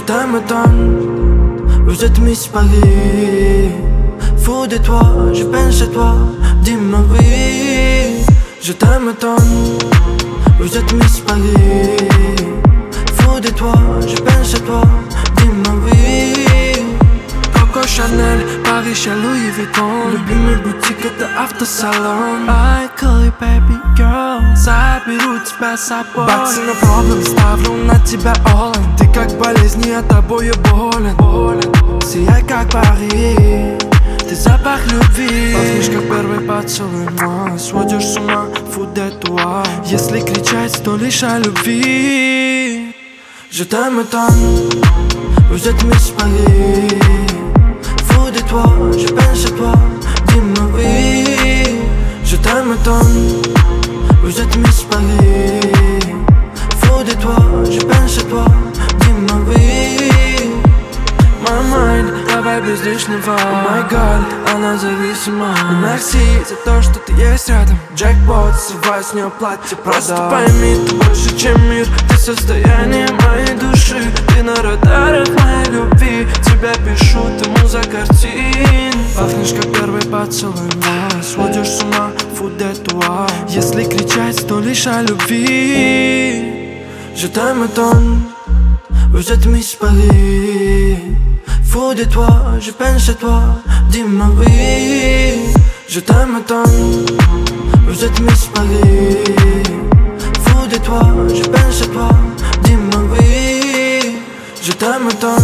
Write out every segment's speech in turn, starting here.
t'aime tant, vous êtes Miss Paris. Fou de toi, je pense à toi, dis-moi oui. Je t'aime tant, vous êtes Miss Paris. Fou de toi, je pense à toi, dis-moi oui. Coco Chanel, Paris chez Louis Vuitton. Любимые бутики, это автосалон. I call you baby girl, заберу тебя с собой. Баксы на проблем, ставлю на тебя all in. Ты как болезнь, я тобою болен. Сияй как Париж, ты запах любви. Пахнешь как первый поцелуй мой. Сводишь с ума, фу de toi. Если кричать, то лишь о любви. Je t'aime tant, vous êtes Miss Paris. Fou de toi, je pense à toi, dis-moi oui. Je t'aime tant, vous êtes Miss Paris. Fou de toi, je pense à toi, dis-moi oui. My mind, давай без лишнего. Oh my god, она зависима. Merci за то, что ты есть рядом. Джекпот, срывай с нее платье, просто пойми, ты больше, чем мир. Ты состояние моей души. Ты на радарах моей любви. Тебя пишу, ты муза картин. Пахнешь как первый поцелуй мой. Сводишь с ума, фу de toi. Если кричать, то лишь о любви. Je t'aime tant, vous êtes Miss Paris. Fou de toi, je pense à toi, dis-moi oui. Je t'aime tant, vous êtes Miss Paris. Fou de toi, je pense à toi, dis-moi oui. Je t'aime tant,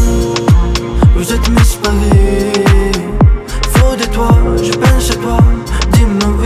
vous êtes Miss Paris. Fou de toi, je pense à toi, dis-moi oui.